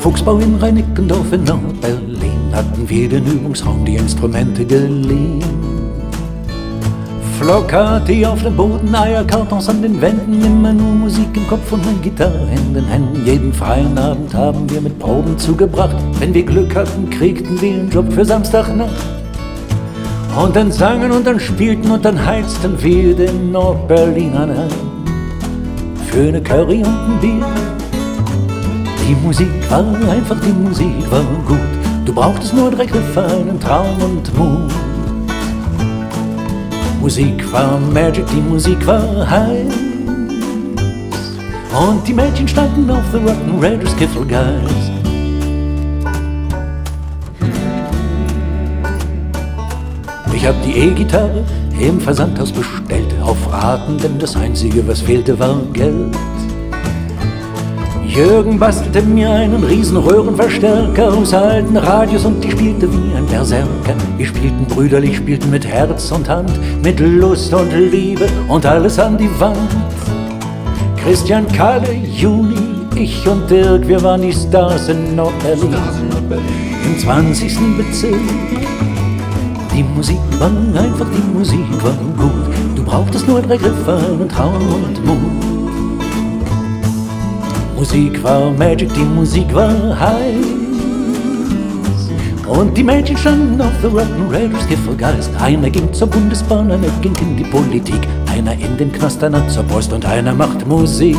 Fuchsbau in Reinickendorf in Nord-Berlin hatten wir den Übungsraum, die Instrumente geliehen. Flocati auf dem Boden, Eierkartons an den Wänden, immer nur Musik im Kopf und eine Gitarre in den Händen. Jeden freien Abend haben wir mit Proben zugebracht. Wenn wir Glück hatten, kriegten wir einen Job für Samstagnacht. Und dann sangen und dann spielten und dann heizten wir den Nordberliner ein für eine Curry und ein Bier. Die Musik war einfach, die Musik war gut. Du brauchtest nur 3 Griffe, einen Traum und Mut. Musik war Magic, die Musik war heiß. Und die Mädchen standen auf The Rock'n'Roller Skiffle Guys. Ich hab die E-Gitarre im Versandhaus bestellt, auf Raten, denn das Einzige, was fehlte, war Geld. Jürgen bastelte mir einen riesen Röhrenverstärker aus alten Radios und ich spielte wie ein Berserker. Wir spielten brüderlich, spielten mit Herz und Hand, mit Lust und Liebe und alles an die Wand. Christian, Kalle, Juni, ich und Dirk, wir waren die Stars in Nord-Berlin, im 20. Bezirk. Die Musik war einfach, die Musik war gut. Du brauchtest nur 3 Griffe, einen Traum und Mut. Musik war Magic, die Musik war heiß. Und die Mädchen standen auf The Rock'n'Roller Skiffle Guys. Einer ging zur Bundesbahn, einer ging in die Politik. Einer in den Knast, einer zur Post und einer macht Musik.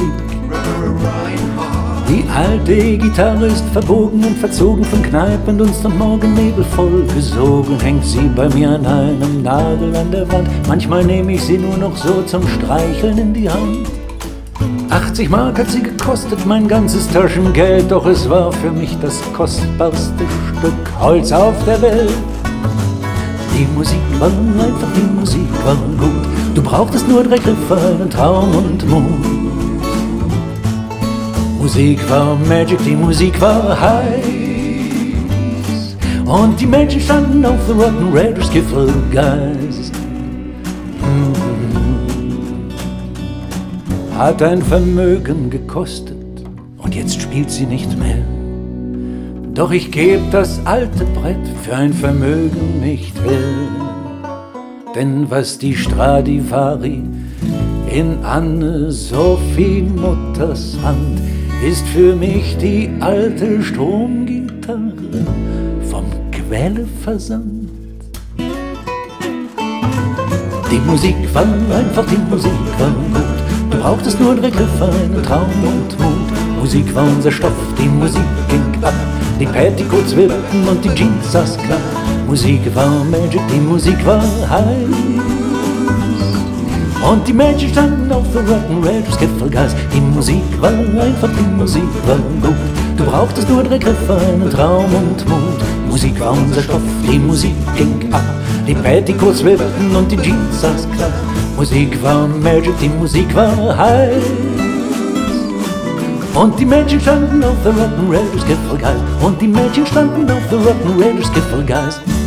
Die alte Gitarre ist verbogen und verzogen von Kneipen, Dunst und Morgennebel vollgesogen. Hängt sie bei mir an einem Nagel an der Wand. Manchmal nehme ich sie nur noch so zum Streicheln in die Hand. 80 Mark hat sie gekostet, mein ganzes Taschengeld, doch es war für mich das kostbarste Stück Holz auf der Welt. Die Musik war einfach, die Musik war gut. Du brauchtest nur 3 Griffe, einen Traum und Mut. Musik war Magic, die Musik war heiß. Und die Menschen standen auf The Rock'n'Roller Skiffle Guys. Hat ein Vermögen gekostet und jetzt spielt sie nicht mehr. Doch ich geb das alte Brett für ein Vermögen nicht her. Denn was die Stradivari in Anne-Sophie Mutters Hand ist für mich die alte Stromgitarre vom Quelleversand. Die Musik war einfach, die Musik war gut. Du brauchtest nur 3 Griffe, einen Traum und Mut. Musik war unser Stoff, die Musik ging ab. Die Petticoats wippten und die Jeans saß knapp. Musik war Magic, die Musik war heiß. Und die Mädchen standen auf The Rock'n'Roller Skiffle Guys. Die Musik war einfach, die Musik war gut. Du brauchtest nur 3 Griffe, einen Traum und Mut. Musik war unser Stoff, die Musik ging ab. Die Petticoats wippten und die Jeans saß knapp. Musik war Magic, die Musik war heiß. Und die Mädchen standen auf The Rock'n'Roller Skiffle Guys. Und die Mädchen standen auf The Rock'n'Roller Skiffle Guys.